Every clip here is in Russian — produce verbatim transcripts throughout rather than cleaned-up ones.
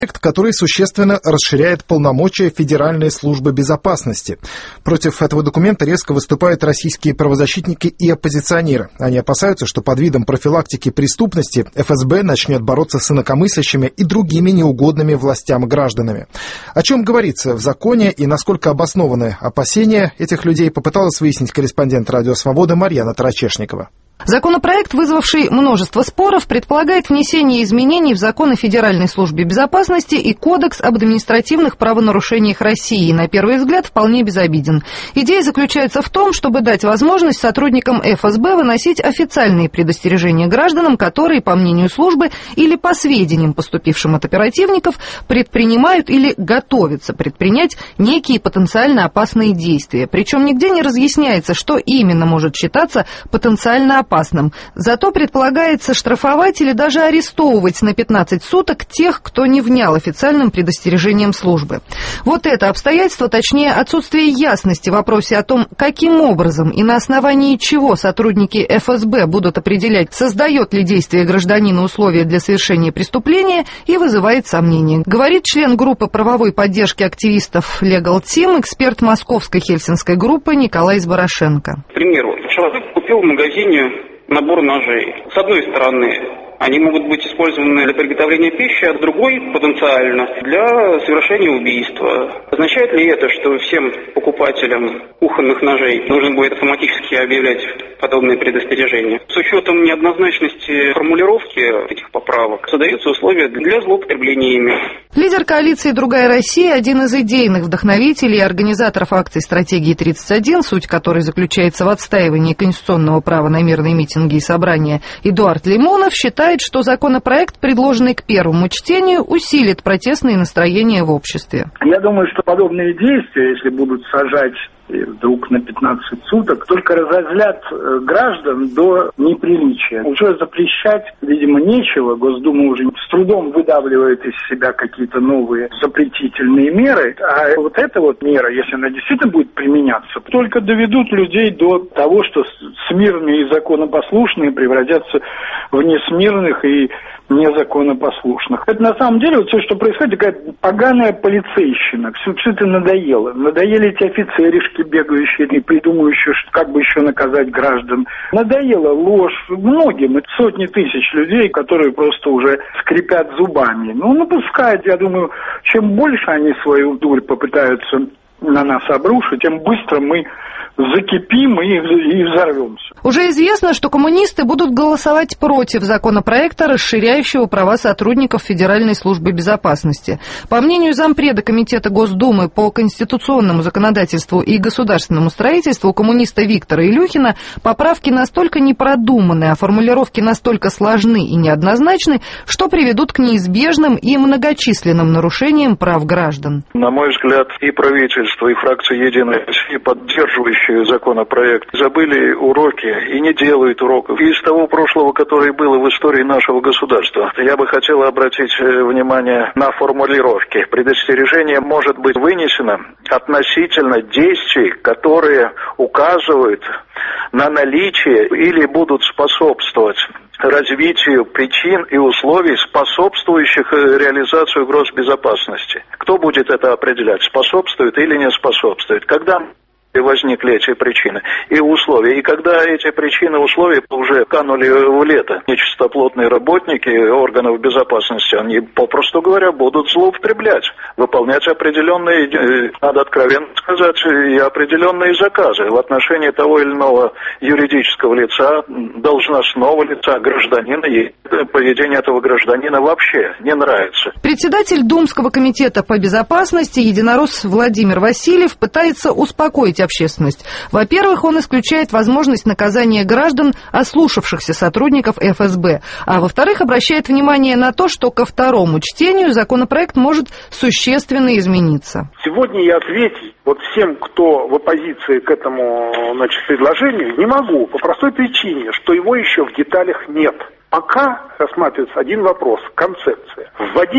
который существенно расширяет полномочия Федеральной службы безопасности. Против этого документа резко выступают российские правозащитники и оппозиционеры. Они опасаются, что под видом профилактики преступности эф эс бэ начнет бороться с инакомыслящими и другими неугодными властям гражданами. О чем говорится в законе и насколько обоснованы опасения этих людей, попыталась выяснить корреспондент «Радио Свобода» Марьяна Тарачешникова. Законопроект, вызвавший множество споров, предполагает внесение изменений в Закон о Федеральной службе безопасности и Кодекс об административных правонарушениях России. На первый взгляд, вполне безобиден. Идея заключается в том, чтобы дать возможность сотрудникам эф эс бэ выносить официальные предостережения гражданам, которые, по мнению службы или по сведениям, поступившим от оперативников, предпринимают или готовятся предпринять некие потенциально опасные действия. Причем нигде не разъясняется, что именно может считаться потенциально опасным. опасным. Зато предполагается штрафовать или даже арестовывать на пятнадцать суток тех, кто не внял официальным предостережением службы. Вот это обстоятельство, точнее отсутствие ясности в вопросе о том, каким образом и на основании чего сотрудники эф эс бэ будут определять, создает ли действие гражданина условия для совершения преступления, и вызывает сомнения. Говорит член группы правовой поддержки активистов Legal Team, эксперт московской хельсинской группы Николай Зборошенко. К примеру, человек купил в магазине набор ножей. С одной стороны, они могут быть использованы для приготовления пищи, а с другой потенциально для совершения убийства. Означает ли это, что всем покупателям кухонных ножей нужно будет автоматически объявлять подобные предостережения? С учетом неоднозначности формулировки этих поправок создаются условия для злоупотребления ими. Лидер коалиции «Другая Россия», один из идейных вдохновителей и организаторов акции «Стратегии тридцать один», суть которой заключается в отстаивании конституционного права на мирные митинги и собрания, Эдуард Лимонов, считает, что законопроект, предложенный к первому чтению, усилит протестные настроения в обществе. Я думаю, что подобные действия, если будут сажать вдруг на пятнадцать суток, только разозлят граждан до неприличия. Уже запрещать, видимо, нечего. Госдума уже с трудом выдавливает из себя какие-то новые запретительные меры. А вот эта вот мера, если она действительно будет применяться, только доведут людей до того, что смирные и законопослушные превратятся в несмирных и незаконопослушных. Это на самом деле вот все, что происходит, такая поганая полицейщина. Все, все это надоело. Надоели эти офицеришки, бегающие и придумывающие, как бы еще наказать граждан. Надоела ложь многим. Это сотни тысяч людей, которые просто уже скрипят зубами. Ну, напускают, я думаю, чем больше они свою дурь попытаются на нас обрушить, тем быстро мы закипим и, и взорвемся. Уже известно, что коммунисты будут голосовать против законопроекта, расширяющего права сотрудников Федеральной службы безопасности. По мнению зампреда Комитета Госдумы по конституционному законодательству и государственному строительству коммуниста Виктора Илюхина, поправки настолько непродуманы, а формулировки настолько сложны и неоднозначны, что приведут к неизбежным и многочисленным нарушениям прав граждан. На мой взгляд, и правительство, и фракция «Единая Россия», поддерживающие законопроект, забыли уроки и не делают уроков из того прошлого, которое было в истории нашего государства. Я бы хотел обратить внимание на формулировки. Предостережение может быть вынесено относительно действий, которые указывают на наличие или будут способствовать развитию причин и условий, способствующих реализации угроз безопасности. Кто будет это определять, способствует или не способствует? Когда возникли эти причины и условия. И когда эти причины и условия уже канули в лето, нечистоплотные работники органов безопасности, они, попросту говоря, будут злоупотреблять, выполнять определенные, надо откровенно сказать, и определенные заказы в отношении того или иного юридического лица, должностного лица, гражданина, и поведение этого гражданина вообще не нравится. Председатель Думского комитета по безопасности единорос Владимир Васильев пытается успокоить общественность. Во-первых, он исключает возможность наказания граждан, ослушавшихся сотрудников эф эс бэ. А во-вторых, обращает внимание на то, что ко второму чтению законопроект может существенно измениться. Сегодня я ответить вот всем, кто в оппозиции к этому, значит, предложению, не могу. По простой причине, что его еще в деталях нет. Пока рассматривается один вопрос – концепция. Вводить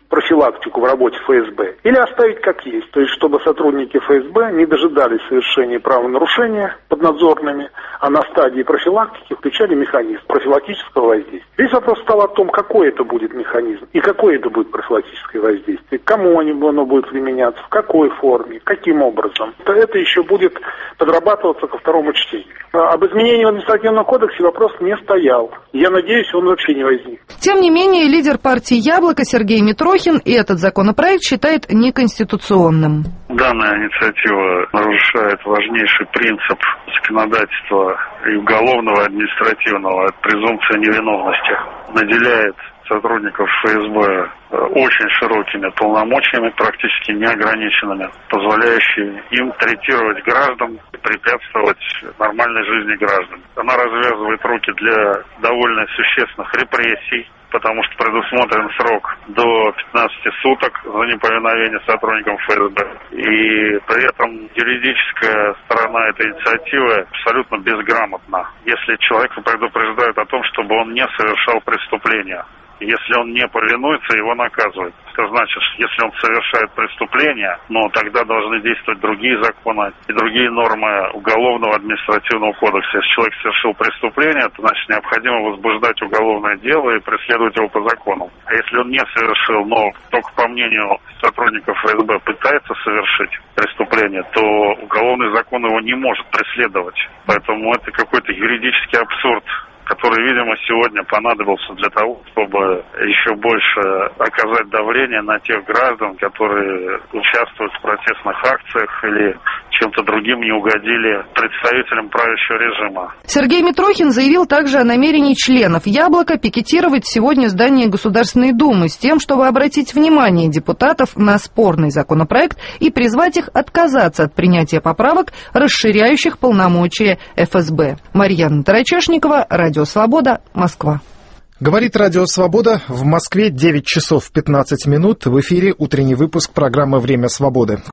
профилактику в работе эф эс бэ, или оставить как есть, то есть чтобы сотрудники эф эс бэ не дожидались совершения правонарушения поднадзорными, а на стадии профилактики включали механизм профилактического воздействия. Весь вопрос стал о том, какой это будет механизм и какое это будет профилактическое воздействие, кому оно будет применяться, в какой форме, каким образом. Это еще будет подрабатываться ко второму чтению. Об изменении в административном кодексе вопрос не стоял. Я надеюсь, он вообще не возник. Тем не менее, лидер партии «Яблоко» Сергей Митрохин этот законопроект считает неконституционным. Данная инициатива нарушает важнейший принцип законодательства и уголовного, и административного, презумпция невиновности. Наделяет сотрудников эф эс бэ очень широкими полномочиями, практически неограниченными, позволяющими им третировать граждан, препятствовать нормальной жизни граждан. Она развязывает руки для довольно существенных репрессий, потому что предусмотрен срок до пятнадцати суток за неповиновение сотрудникам эф эс бэ. И при этом юридическая сторона этой инициативы абсолютно безграмотна. Если человека предупреждают о том, чтобы он не совершал преступления, если он не повинуется, его наказывают. Это значит, что если он совершает преступление, ну, тогда должны действовать другие законы и другие нормы уголовного административного кодекса. Если человек совершил преступление, то, значит, необходимо возбуждать уголовное дело и преследовать его по закону. А если он не совершил, но только по мнению сотрудников эф эс бэ пытается совершить преступление, то уголовный закон его не может преследовать. Поэтому это какой-то юридический абсурд, который, видимо, сегодня понадобился для того, чтобы еще больше оказать давление на тех граждан, которые участвуют в протестных акциях или чем-то другим не угодили представителям правящего режима. Сергей Митрохин заявил также о намерении членов «Яблока» пикетировать сегодня здание Государственной Думы с тем, чтобы обратить внимание депутатов на спорный законопроект и призвать их отказаться от принятия поправок, расширяющих полномочия эф эс бэ. Марьяна Тарачешникова, Радио «Свобода», Москва. Говорит Радио «Свобода». В Москве девять часов пятнадцать минут. В эфире утренний выпуск программы «Время свободы».